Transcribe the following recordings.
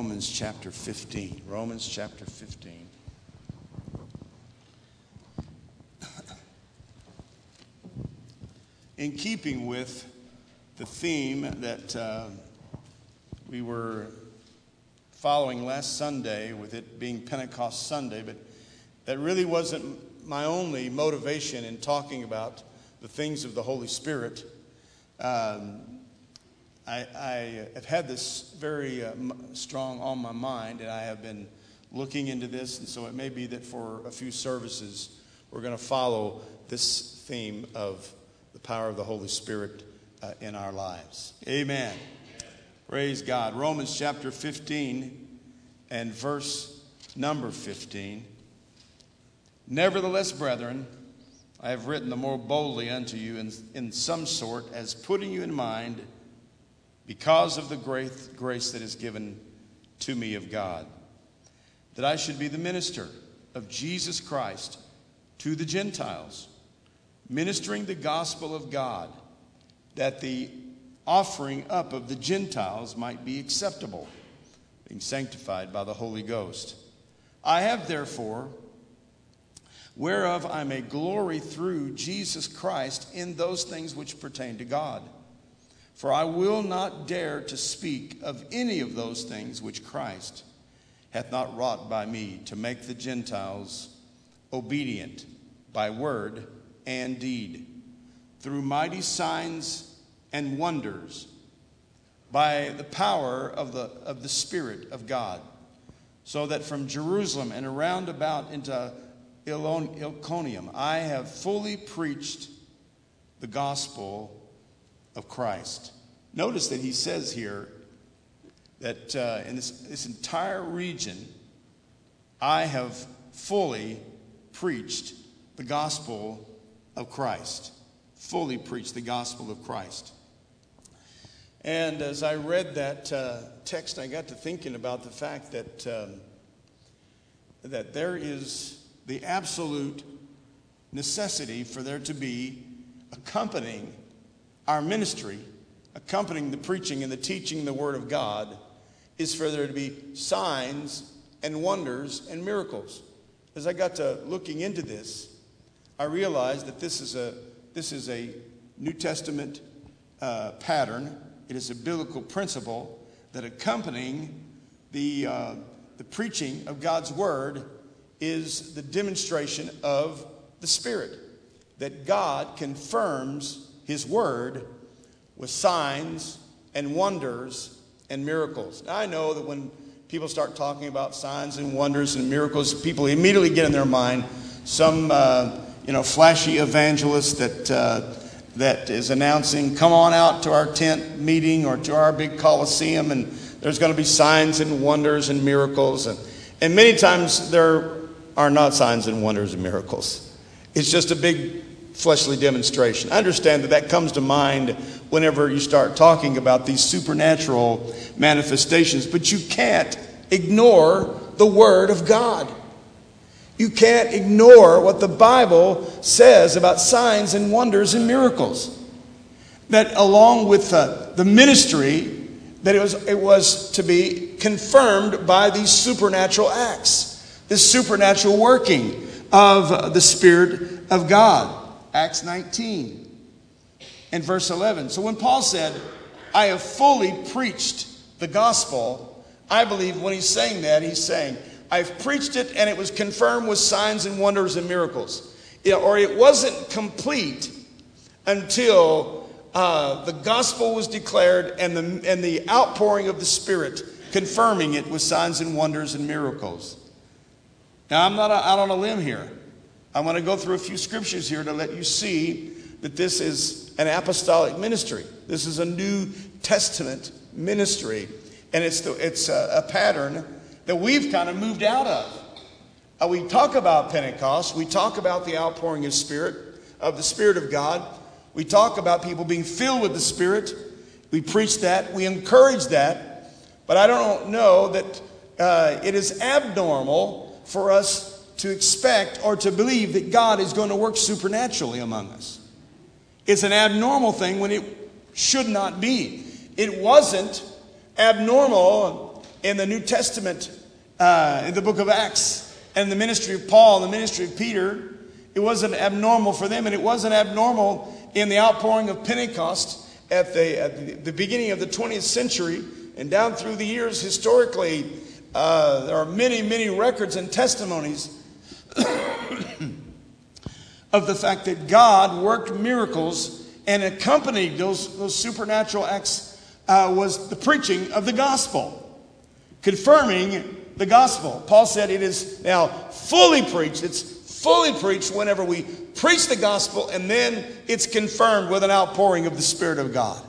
Romans chapter 15. Romans chapter 15. In keeping with the theme that we were following last Sunday, with it being Pentecost Sunday, but that really wasn't my only motivation in talking about the things of the Holy Spirit. I have had this very strong on my mind, and I have been looking into this, and so it may be that for a few services we're going to follow this theme of the power of the Holy Spirit in our lives. Amen. Praise God. Romans chapter 15 and verse number 15. Nevertheless, brethren, I have written the more boldly unto you in some sort, as putting you in mind, because of the great grace that is given to me of God, that I should be the minister of Jesus Christ to the Gentiles, ministering the gospel of God, that the offering up of the Gentiles might be acceptable, being sanctified by the Holy Ghost. I have therefore, whereof I may glory through Jesus Christ in those things which pertain to God. For I will not dare to speak of any of those things which Christ hath not wrought by me, to make the Gentiles obedient by word and deed, through mighty signs and wonders, by the power of the Spirit of God, so that from Jerusalem and around about into Iconium I have fully preached the gospel of Christ. Notice that he says here that in this entire region, I have fully preached the gospel of Christ. Fully preached the gospel of Christ. And as I read that text, I got to thinking about the fact that that there is the absolute necessity for there to be accompanying our ministry, accompanying the preaching and the teaching of the Word of God, is for there to be signs and wonders and miracles. As I got to looking into this, I realized that this is a New Testament pattern. It is a biblical principle that accompanying the preaching of God's Word is the demonstration of the Spirit. That God confirms His Word with signs and wonders and miracles. Now, I know that when people start talking about signs and wonders and miracles, people immediately get in their mind some flashy evangelist that is announcing, come on out to our tent meeting or to our big Coliseum, and there's going to be signs and wonders and miracles. And many times there are not signs and wonders and miracles. It's just a big fleshly demonstration. I understand that comes to mind whenever you start talking about these supernatural manifestations, but you can't ignore the Word of God. You can't ignore what the Bible says about signs and wonders and miracles. That along with the ministry, that it was to be confirmed by these supernatural acts, this supernatural working of the Spirit of God. Acts 19 and verse 11. So when Paul said, I have fully preached the gospel, I believe when he's saying that, he's saying, I've preached it and it was confirmed with signs and wonders and miracles. Or it wasn't complete until the gospel was declared and the outpouring of the Spirit confirming it with signs and wonders and miracles. Now, I'm not out on a limb here. I'm going to go through a few scriptures here to let you see that this is an apostolic ministry. This is a New Testament ministry. And it's a pattern that we've kind of moved out of. We talk about Pentecost. We talk about the outpouring of the Spirit of God. We talk about people being filled with the Spirit. We preach that. We encourage that. But I don't know that it is abnormal for us to expect or to believe that God is going to work supernaturally among us. It's an abnormal thing when it should not be. It wasn't abnormal in the New Testament, in the book of Acts, and the ministry of Paul, the ministry of Peter, it wasn't abnormal for them, and it wasn't abnormal in the outpouring of Pentecost at the beginning of the 20th century and down through the years. Historically, there are many, many records and testimonies of the fact that God worked miracles, and accompanied those supernatural acts was the preaching of the gospel, confirming the gospel. Paul said it is now fully preached. It's fully preached whenever we preach the gospel, and then it's confirmed with an outpouring of the Spirit of God.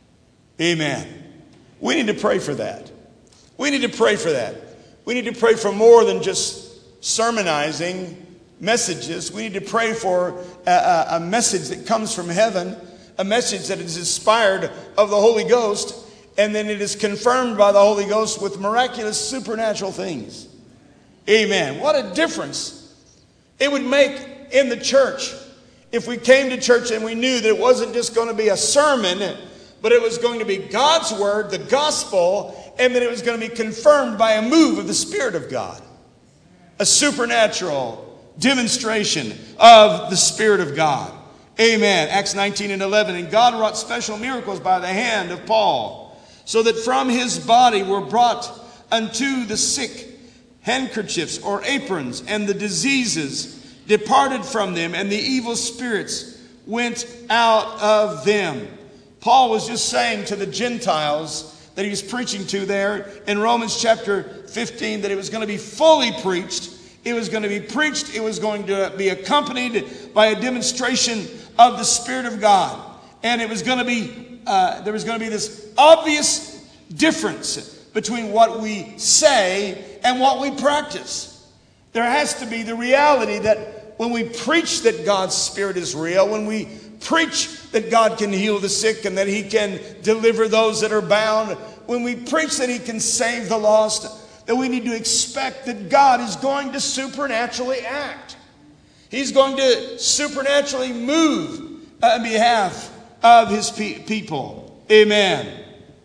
Amen. We need to pray for that. We need to pray for that. We need to pray for more than just sermonizing messages. We need to pray for a message that comes from heaven, a message that is inspired of the Holy Ghost, and then it is confirmed by the Holy Ghost with miraculous supernatural things. Amen. What a difference it would make in the church if we came to church and we knew that it wasn't just going to be a sermon, but it was going to be God's word, the gospel, and that it was going to be confirmed by a move of the Spirit of God. A supernatural demonstration of the Spirit of God. Amen. Acts 19:11. And God wrought special miracles by the hand of Paul, so that from his body were brought unto the sick handkerchiefs or aprons, and the diseases departed from them, and the evil spirits went out of them. Paul was just saying to the Gentiles that he was preaching to there in Romans chapter 15 that it was going to be fully preached. It was going to be preached. It was going to be accompanied by a demonstration of the Spirit of God. And it was going to be, there was going to be this obvious difference between what we say and what we practice. There has to be the reality that when we preach that God's Spirit is real, when we preach that God can heal the sick and that He can deliver those that are bound, when we preach that He can save the lost, that we need to expect that God is going to supernaturally act. He's going to supernaturally move on behalf of His people. Amen.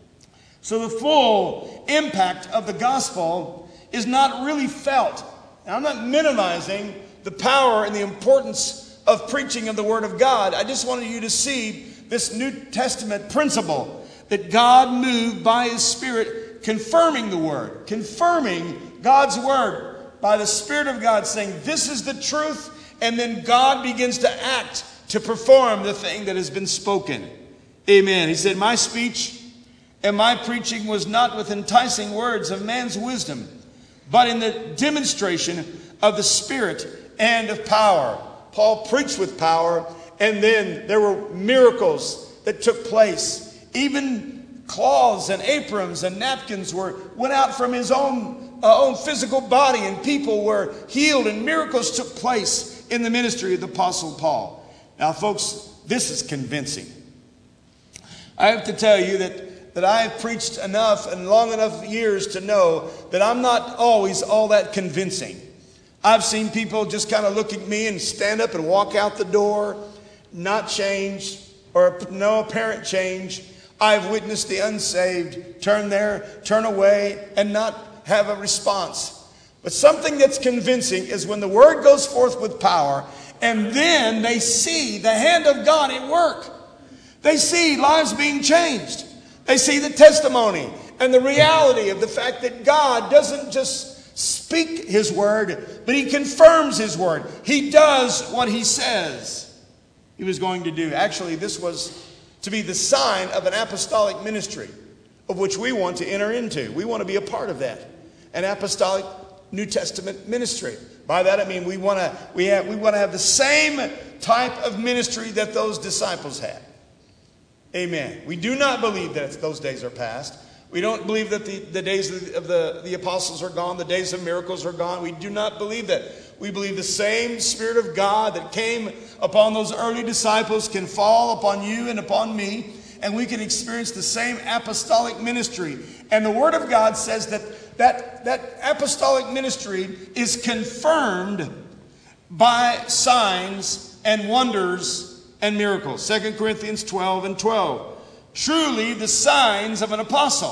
So the full impact of the gospel is not really felt. Now, I'm not minimizing the power and the importance of preaching of the Word of God. I just wanted you to see this New Testament principle that God moved by His Spirit, confirming the Word, confirming God's Word by the Spirit of God, saying this is the truth, and then God begins to act to perform the thing that has been spoken. Amen. He said, my speech and my preaching was not with enticing words of man's wisdom, but in the demonstration of the Spirit and of power. Paul preached with power, and then there were miracles that took place. Even cloths and aprons and napkins went out from his own physical body, and people were healed, and miracles took place in the ministry of the Apostle Paul. Now, folks, this is convincing. I have to tell you that I have preached enough and long enough years to know that I'm not always all that convincing. I've seen people just kind of look at me and stand up and walk out the door, not changed, or no apparent change. I've witnessed the unsaved turn away, and not have a response. But something that's convincing is when the word goes forth with power, and then they see the hand of God at work. They see lives being changed. They see the testimony and the reality of the fact that God doesn't just speak His word, but He confirms His word. He does what He says He was going to do. Actually, this was to be the sign of an apostolic ministry, of which we want to enter into. We want to be a part of that. An apostolic New Testament ministry. By that I mean we want to have the same type of ministry that those disciples had. Amen. We do not believe that those days are past. We don't believe that the days of the apostles are gone. The days of miracles are gone. We do not believe that. We believe the same Spirit of God that came upon those early disciples can fall upon you and upon me, and we can experience the same apostolic ministry. And the Word of God says that apostolic ministry is confirmed by signs and wonders and miracles. 2 Corinthians 12:12. Truly the signs of an apostle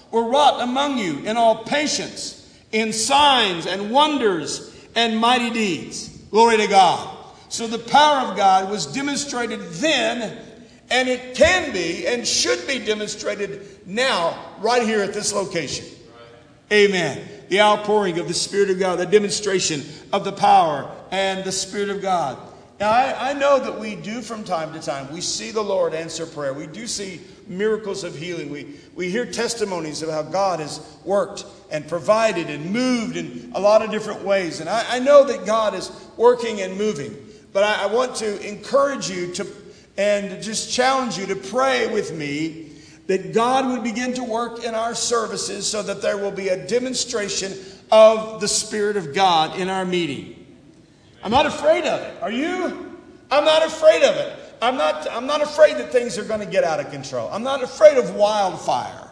were wrought among you in all patience, in signs and wonders and mighty deeds. Glory to God. So the power of God was demonstrated then, and it can be and should be demonstrated now, right here at this location. Amen. The outpouring of the Spirit of God, the demonstration of the power and the Spirit of God. Now, I know that we do from time to time. We see the Lord answer prayer. We do see miracles of healing. We hear testimonies of how God has worked and provided and moved in a lot of different ways. And I know that God is working and moving. But I want to encourage you and just challenge you to pray with me that God would begin to work in our services so that there will be a demonstration of the Spirit of God in our meeting. I'm not afraid of it. Are you? I'm not afraid of it. I'm not afraid that things are going to get out of control. I'm not afraid of wildfire.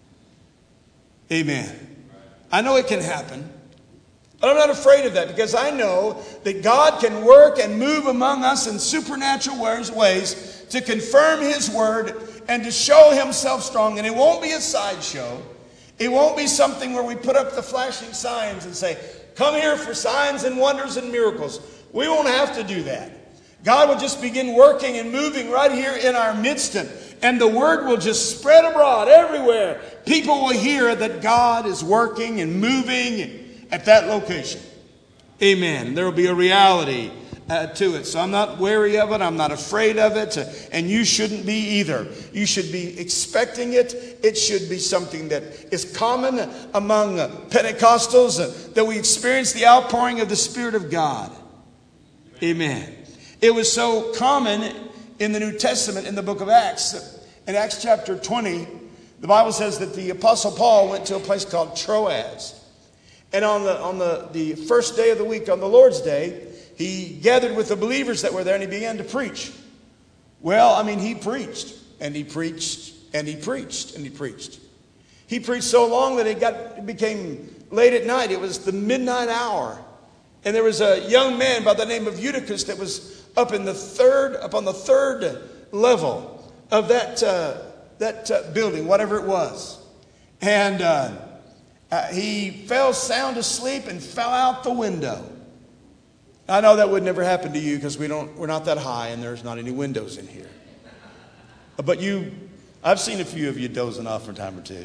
Amen. I know it can happen. But I'm not afraid of that because I know that God can work and move among us in supernatural ways to confirm His word and to show Himself strong. And it won't be a sideshow. It won't be something where we put up the flashing signs and say, come here for signs and wonders and miracles. We won't have to do that. God will just begin working and moving right here in our midst. And the word will just spread abroad everywhere. People will hear that God is working and moving at that location. Amen. There will be a reality to it. So I'm not wary of it. I'm not afraid of it. And you shouldn't be either. You should be expecting it. It should be something that is common among Pentecostals, that we experience the outpouring of the Spirit of God. Amen. It was so common in the New Testament in the book of Acts. In Acts chapter 20, the Bible says that the Apostle Paul went to a place called Troas. And on the first day of the week, on the Lord's Day, he gathered with the believers that were there and he began to preach. Well, I mean, he preached and he preached and he preached and he preached. He preached so long that it became late at night. It was the midnight hour. And there was a young man by the name of Eutychus that was up on the third level of that building, whatever it was. And he fell sound asleep and fell out the window. I know that would never happen to you because we're not that high and there's not any windows in here. But I've seen a few of you dozing off from time or two.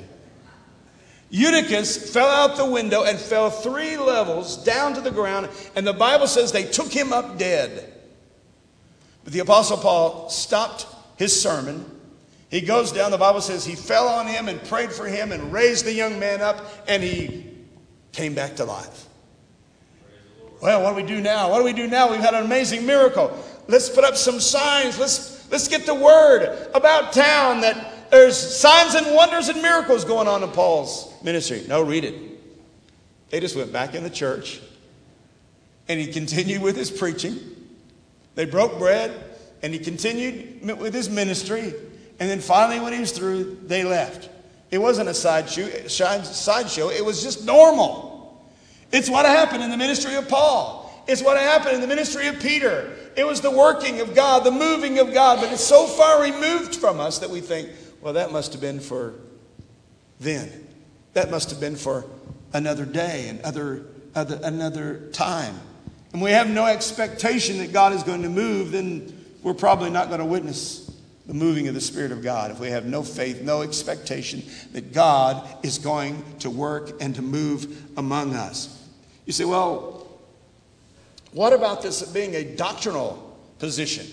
Eutychus fell out the window and fell 3 levels down to the ground, and the Bible says they took him up dead. But the Apostle Paul stopped his sermon. He goes down, the Bible says he fell on him and prayed for him and raised the young man up, and he came back to life. Well, what do we do now? What do we do now? We've had an amazing miracle. Let's put up some signs. Let's get the word about town that there's signs and wonders and miracles going on in Paul's ministry. No, read it. They just went back in the church, and he continued with his preaching. They broke bread, and he continued with his ministry. And then finally, when he was through, they left. It wasn't a sideshow. It was just normal. It's what happened in the ministry of Paul. It's what happened in the ministry of Peter. It was the working of God, the moving of God. But it's so far removed from us that we think, well, that must have been for then. That must have been for another day and another time. And we have no expectation that God is going to move, then we're probably not going to witness the moving of the Spirit of God if we have no faith, no expectation that God is going to work and to move among us. You say, well, what about this being a doctrinal position?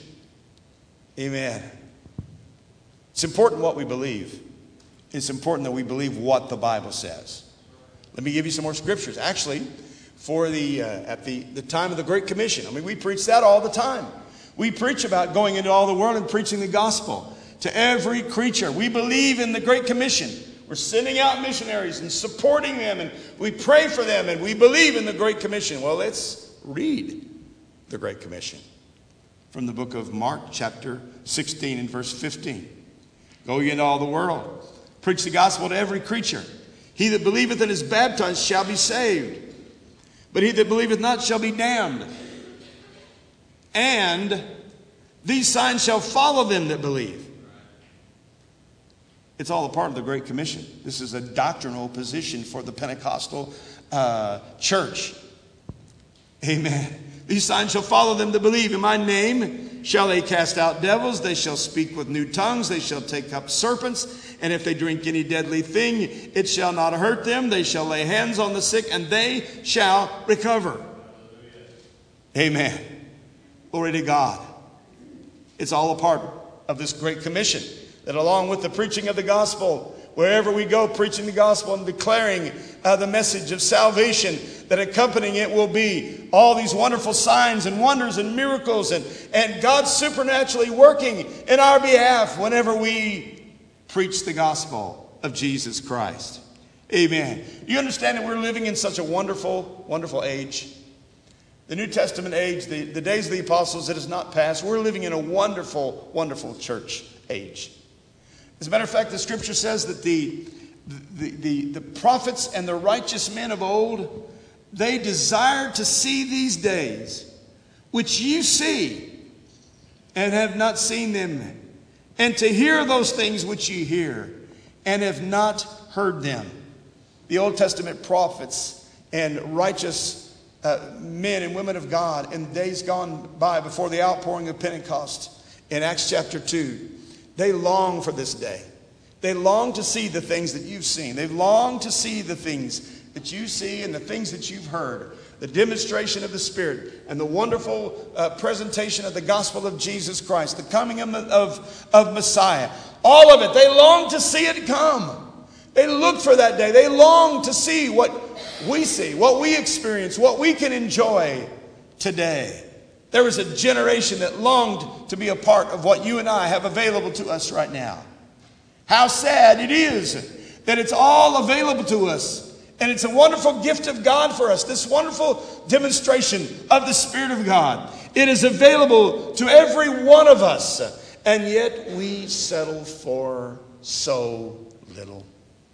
Amen. It's important what we believe. It's important that we believe what the Bible says. Let me give you some more scriptures. Actually, for at the time of the Great Commission, I mean, we preach that all the time. We preach about going into all the world and preaching the gospel to every creature. We believe in the Great Commission. We're sending out missionaries and supporting them, and we pray for them, and we believe in the Great Commission. Well, let's read the Great Commission from the book of Mark, chapter 16 and verse 15. Go ye into all the world, preach the gospel to every creature. He that believeth and is baptized shall be saved, but he that believeth not shall be damned. And these signs shall follow them that believe. It's all a part of the Great Commission. This is a doctrinal position for the Pentecostal church. Amen. These signs shall follow them that believe. In my name shall they cast out devils. They shall speak with new tongues. They shall take up serpents. And if they drink any deadly thing, it shall not hurt them. They shall lay hands on the sick, and they shall recover. Amen. Glory to God. It's all a part of this Great Commission, that along with the preaching of the gospel, wherever we go, preaching the gospel and declaring the message of salvation, that accompanying it will be all these wonderful signs and wonders and miracles and God supernaturally working in our behalf whenever we preach the gospel of Jesus Christ. Amen. Do you understand that we're living in such a wonderful, wonderful age? The New Testament age, the days of the apostles, it has not passed. We're living in a wonderful, wonderful church age. As a matter of fact, the scripture says that the prophets and the righteous men of old, they desired to see these days, which you see and have not seen them, and to hear those things which you hear and have not heard them. The Old Testament prophets and righteous men and women of God in days gone by before the outpouring of Pentecost in Acts chapter 2, they long for this day. They long to see the things that you've seen. They long to see the things that you see and the things that you've heard. The demonstration of the Spirit and the wonderful presentation of the gospel of Jesus Christ. The coming of Messiah. All of it. They long to see it come. They look for that day. They long to see what we see, what we experience, what we can enjoy today. There was a generation that longed to be a part of what you and I have available to us right now. How sad it is that it's all available to us. And it's a wonderful gift of God for us. This wonderful demonstration of the Spirit of God. It is available to every one of us. And yet we settle for so little.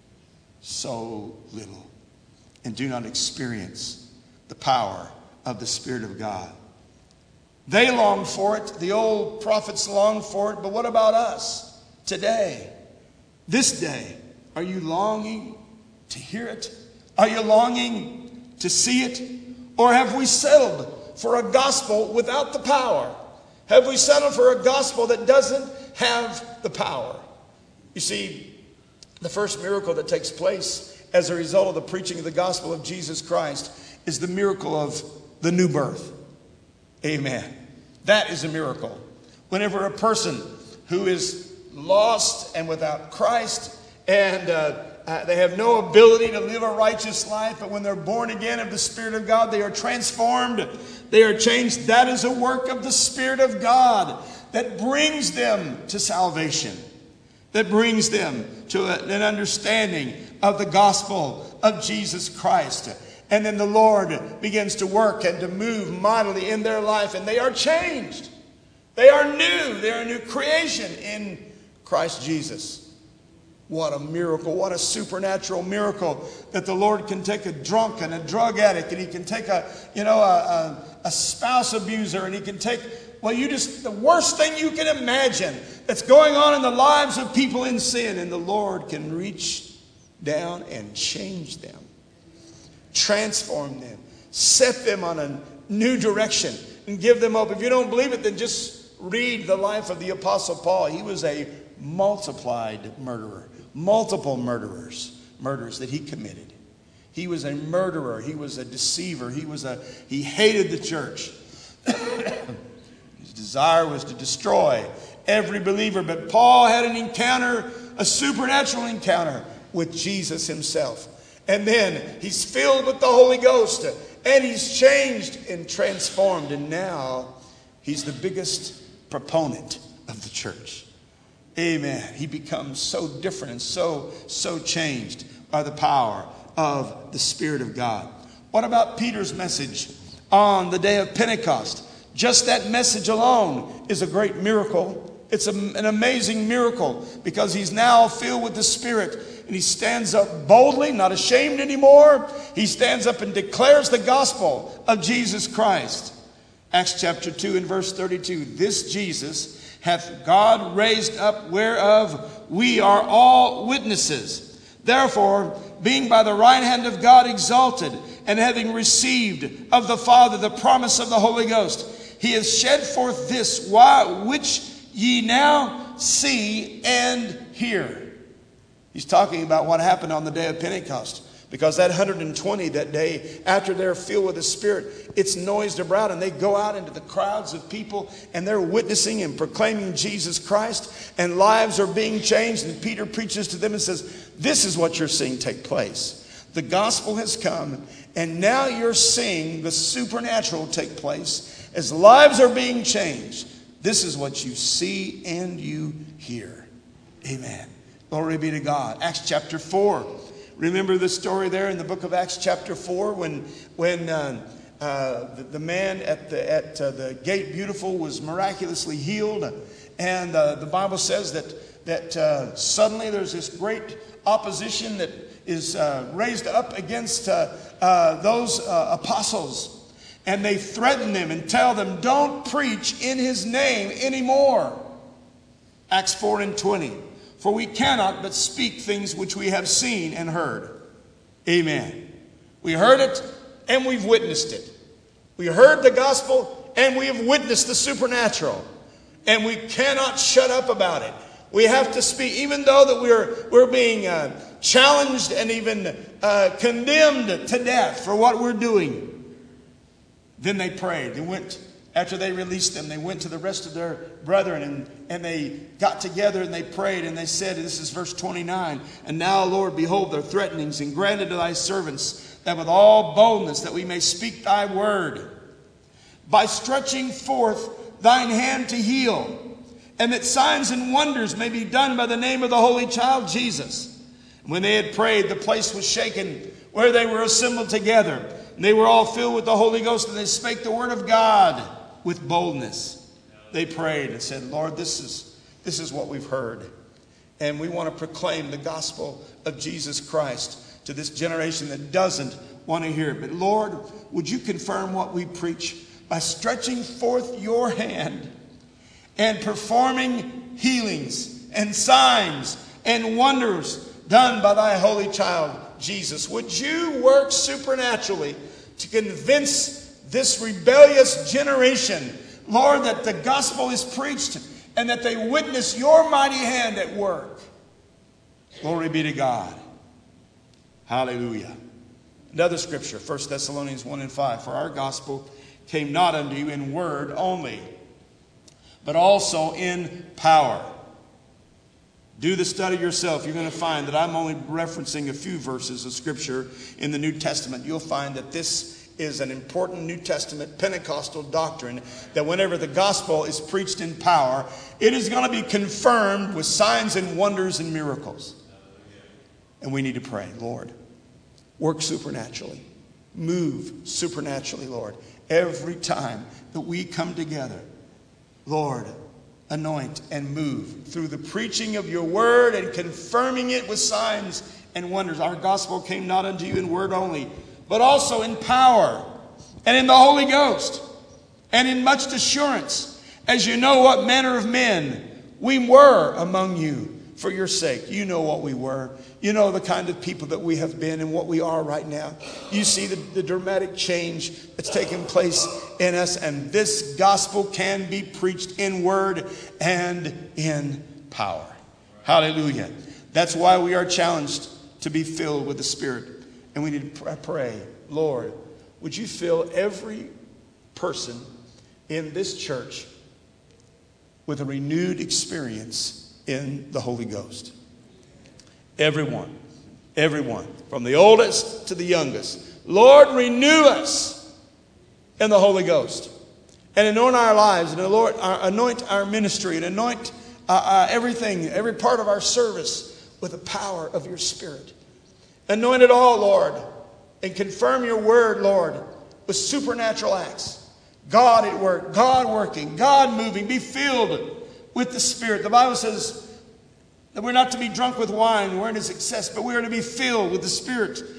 So little. And do not experience the power of the Spirit of God. They longed for it. The old prophets longed for it. But what about us today? This day, are you longing to hear it? Are you longing to see it? Or have we settled for a gospel without the power? Have we settled for a gospel that doesn't have the power? You see, the first miracle that takes place as a result of the preaching of the gospel of Jesus Christ is the miracle of the new birth. Amen. That is a miracle. Whenever a person who is lost and without Christ and they have no ability to live a righteous life, but when they're born again of the Spirit of God, they are transformed, they are changed. That is a work of the Spirit of God that brings them to salvation, that brings them to an understanding of the gospel of Jesus Christ. And then the Lord begins to work and to move mightily in their life, and they are changed. They are new. They are a new creation in Christ Jesus. What a miracle. What a supernatural miracle that the Lord can take a drunk and a drug addict, and he can take a spouse abuser, and he can take, the worst thing you can imagine that's going on in the lives of people in sin, and the Lord can reach down and change them, transform them, set them on a new direction, and give them hope. If you don't believe it, then just read the life of the Apostle Paul. He was a multiplied murderer. Multiple murders that he committed. He was a murderer. He was a deceiver. He hated the church. His desire was to destroy every believer. But Paul had an encounter, a supernatural encounter with Jesus himself. And then he's filled with the Holy Ghost, and he's changed and transformed. And now he's the biggest proponent of the church. Amen. He becomes so different and so changed by the power of the Spirit of God. What about Peter's message on the day of Pentecost? Just that message alone is a great miracle. It's an amazing miracle because he's now filled with the Spirit, and he stands up boldly, not ashamed anymore. He stands up and declares the gospel of Jesus Christ. Acts chapter 2 and verse 32. This Jesus hath God raised up, whereof we are all witnesses. Therefore, being by the right hand of God exalted, and having received of the Father the promise of the Holy Ghost, he hath shed forth this, which ye now see and hear. He's talking about what happened on the day of Pentecost. Because that 120 that day, after they're filled with the Spirit, it's noised abroad, and they go out into the crowds of people, and they're witnessing and proclaiming Jesus Christ, and lives are being changed. And Peter preaches to them and says, this is what you're seeing take place. The gospel has come, and now you're seeing the supernatural take place as lives are being changed. This is what you see and you hear. Amen. Glory be to God. Acts chapter 4. Remember the story there in the book of Acts chapter 4 when the man at the gate beautiful was miraculously healed. And the Bible says that suddenly there's this great opposition that is raised up against those apostles. And they threaten them and tell them, don't preach in his name anymore. Acts 4:20. For we cannot but speak things which we have seen and heard. Amen. We heard it and we've witnessed it. We heard the gospel and we have witnessed the supernatural. And we cannot shut up about it. We have to speak, even though that we're being challenged and even condemned to death for what we're doing. Then they prayed. They went. After they released them, they went to the rest of their brethren and they got together and they prayed and they said, this is verse 29, and now, Lord, behold their threatenings, and grant unto thy servants that with all boldness that we may speak thy word, by stretching forth thine hand to heal, and that signs and wonders may be done by the name of the Holy Child Jesus. And when they had prayed, the place was shaken where they were assembled together. And they were all filled with the Holy Ghost, and they spake the word of God with boldness. They prayed and said, Lord, this is what we've heard. And we want to proclaim the gospel of Jesus Christ to this generation that doesn't want to hear it. But Lord, would you confirm what we preach by stretching forth your hand and performing healings and signs and wonders done by thy holy child, Jesus. Would you work supernaturally to convince this rebellious generation, Lord, that the gospel is preached and that they witness your mighty hand at work? Glory be to God. Hallelujah. Another scripture, 1 Thessalonians 1:5. For our gospel came not unto you in word only, but also in power. Do the study yourself. You're going to find that I'm only referencing a few verses of scripture in the New Testament. You'll find that this is an important New Testament Pentecostal doctrine, that whenever the gospel is preached in power, it is going to be confirmed with signs and wonders and miracles. And we need to pray, Lord, work supernaturally. Move supernaturally, Lord. Every time that we come together, Lord, anoint and move through the preaching of your word and confirming it with signs and wonders. Our gospel came not unto you in word only, but also in power and in the Holy Ghost and in much assurance, as you know what manner of men we were among you for your sake. You know what we were. You know the kind of people that we have been and what we are right now. You see the dramatic change that's taken place in us, and this gospel can be preached in word and in power. Hallelujah. That's why we are challenged to be filled with the Spirit. And we need to pray, Lord, would you fill every person in this church with a renewed experience in the Holy Ghost? Everyone, from the oldest to the youngest. Lord, renew us in the Holy Ghost and anoint our lives, and Lord, anoint our ministry, and anoint everything, every part of our service with the power of your Spirit. Anoint it all, Lord, and confirm your word, Lord, with supernatural acts. God at work, God working, God moving. Be filled with the Spirit. The Bible says that we're not to be drunk with wine, wherein is excess, but we are to be filled with the Spirit,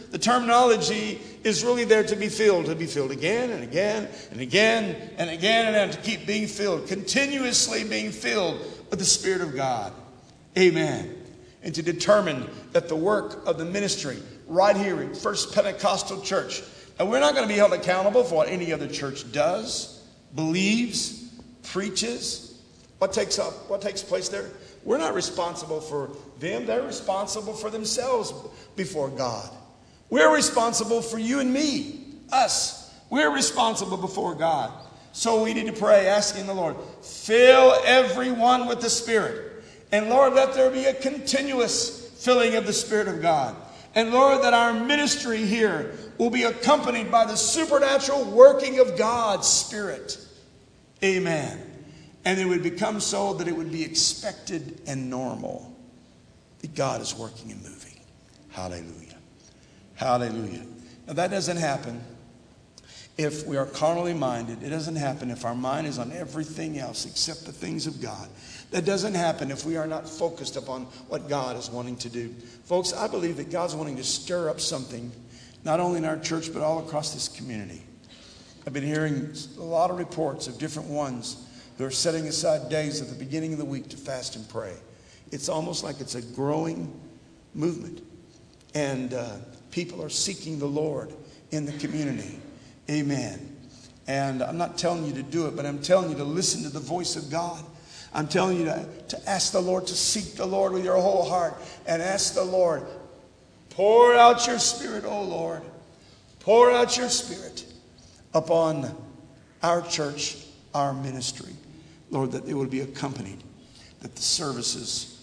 The terminology is really there to be filled again and again and again and again, and to keep being filled, continuously being filled with the Spirit of God. Amen. And to determine that the work of the ministry right here in First Pentecostal Church, and we're not going to be held accountable for what any other church does, believes, preaches. What takes place there? We're not responsible for them. They're responsible for themselves before God. We're responsible for you and me, us. We're responsible before God. So we need to pray, asking the Lord, fill everyone with the Spirit. And Lord, let there be a continuous filling of the Spirit of God. And Lord, that our ministry here will be accompanied by the supernatural working of God's Spirit. Amen. And it would become so that it would be expected and normal that God is working and moving. Hallelujah. Hallelujah. Now that doesn't happen if we are carnally minded. It doesn't happen if our mind is on everything else except the things of God. That doesn't happen if we are not focused upon what God is wanting to do. Folks, I believe that God's wanting to stir up something, not only in our church, but all across this community. I've been hearing a lot of reports of different ones who are setting aside days at the beginning of the week to fast and pray. It's almost like it's a growing movement. And people are seeking the Lord in the community. Amen. And I'm not telling you to do it, but I'm telling you to listen to the voice of God. I'm telling you to ask the Lord, to seek the Lord with your whole heart, and ask the Lord, pour out your Spirit, O Lord. Pour out your Spirit upon our church, our ministry. Lord, that it would be accompanied, that the services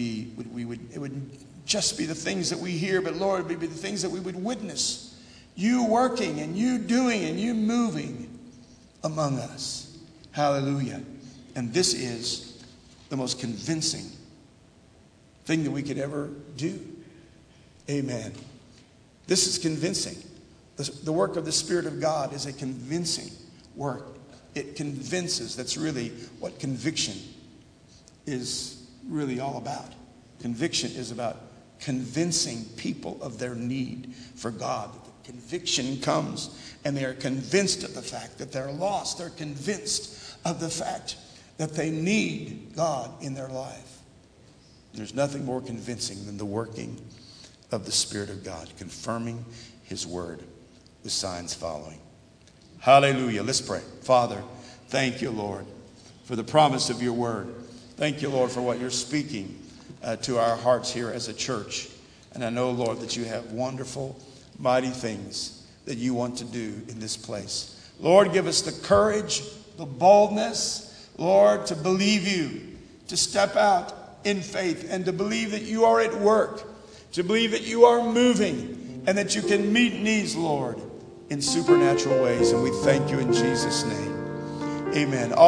it would just be the things that we hear, but Lord, it would be the things that we would witness. You working and you doing and you moving among us. Hallelujah. And this is the most convincing thing that we could ever do. Amen. This is convincing. The work of the Spirit of God is a convincing work. It convinces. That's really what conviction is really all about. Conviction is about convincing people of their need for God. The conviction comes and they are convinced of the fact that they're lost. They're convinced of the fact that they need God in their life. There's nothing more convincing than the working of the Spirit of God, confirming His word with signs following. Hallelujah. Let's pray. Father, thank you, Lord, for the promise of your word. Thank you, Lord, for what you're speaking to our hearts here as a church. And I know, Lord, that you have wonderful, mighty things that you want to do in this place. Lord, give us the courage, the boldness, Lord, to believe you, to step out in faith and to believe that you are at work, to believe that you are moving and that you can meet needs, Lord, in supernatural ways. And we thank you in Jesus' name. Amen.